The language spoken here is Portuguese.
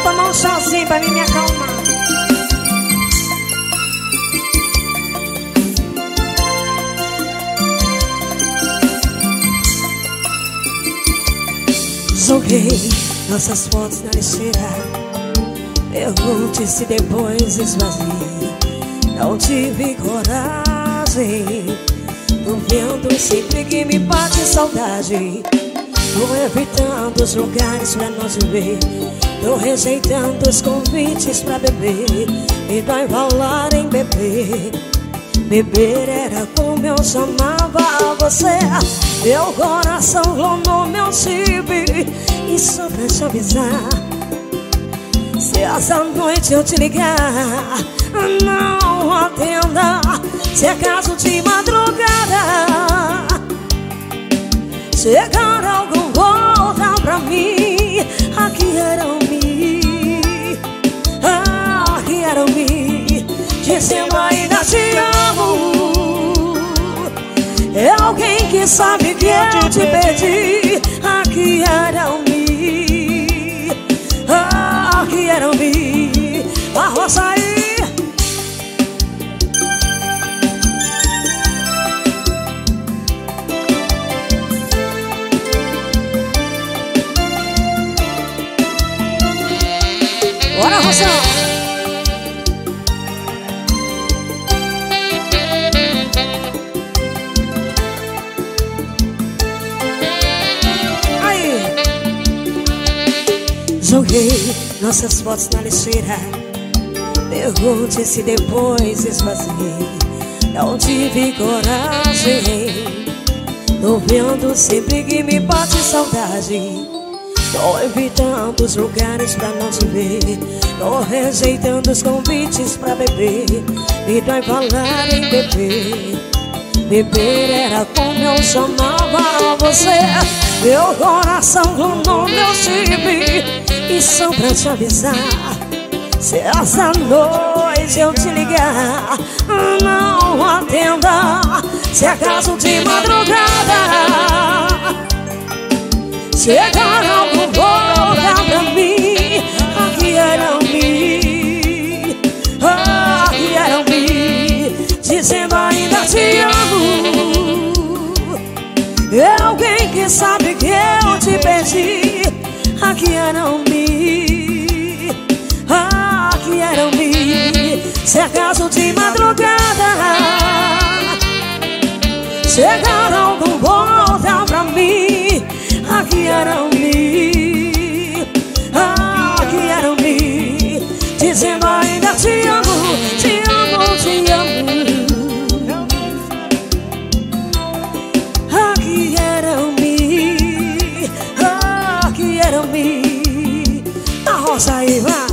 tomar um chazinho pra mim me acalmar. Joguei nossas fotos na lixeira. Pergunte se depois esvaziei. Não tive coragem. Tô vendo sempre que me bate saudade. Tô evitando os lugares pra não te ver. Tô rejeitando os convites pra beber. Me dói falar em beber. Beber era como eu chamava você. Meu coração clonou meu chip. E só pra te avisar, se essa noite eu te ligar, não atenda. Se é caso de madrugada, chegar algum volta pra mim. Aqui eram me, aqui eram me, dizendo ainda te amo. É alguém que sabe que eu te perdi. Aqui eram me, aqui eram me. A roça aí. Bora, Roça! Aí! Joguei nossas fotos na lixeira. Pergunte se depois esvaziei. Não tive coragem. Tô vendo sempre que me bate saudade. Tô evitando os lugares pra não te ver. Tô rejeitando os convites pra beber. Me dói falar em beber. Beber era como eu chamava você. Meu coração clonou meu chip. E só pra te avisar, se essa noite eu te ligar, não atenda. Se é caso de madrugada, chegar algum volta pra mim. Aqui eram me, aqui eram me, dizendo ainda te amo. É alguém que sabe que eu te perdi. Aqui eram me, aqui eram me, se é caso de madrugada, chegar algum volta pra mim. Aqui eram me, aqui eram me, dizendo ainda te amo, te amo, te amo. Aqui eram me, aqui eram me. A roça aí vai.